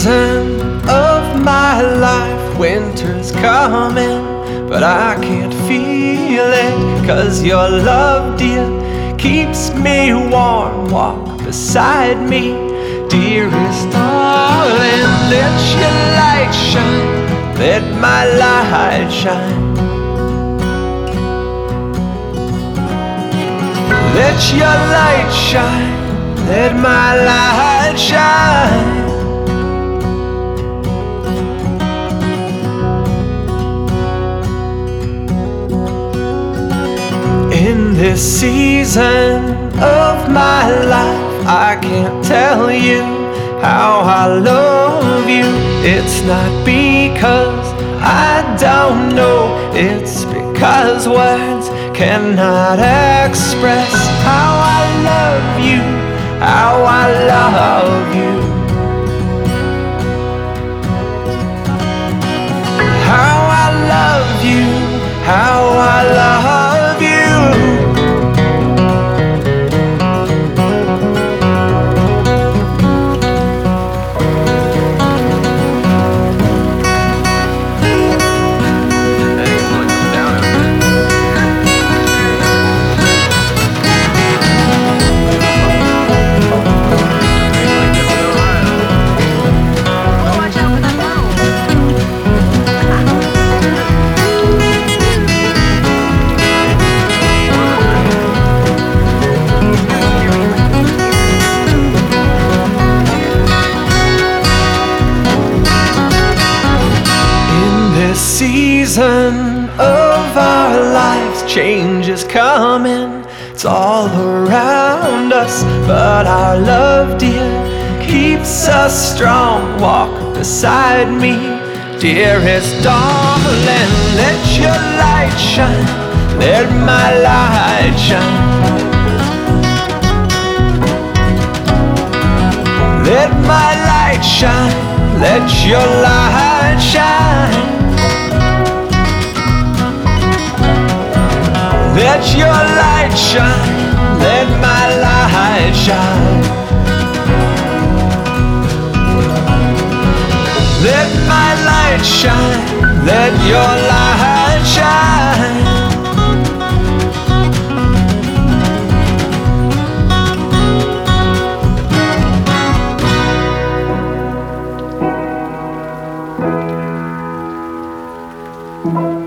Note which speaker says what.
Speaker 1: season of my life, winter's coming, but I can't feel it, 'cause your love, dear, keeps me warm. Walk beside me, dearest darling. Let your light shine, let my light shine. Let your light shine, let my light shine. In this season of my life, I can't tell you how I love you. It's not because I don't know, it's because words cannot express how I love you, how I love you. How I love you, how I love you. Season of our lives, change is coming, it's all around us, but our love, dear, keeps us strong. Walk beside me, dearest darling. Let your light shine, let my light shine. Let my light shine, let your light shine. Let your light shine, let my light shine. Let my light shine, let your light shine.
Speaker 2: Thank you.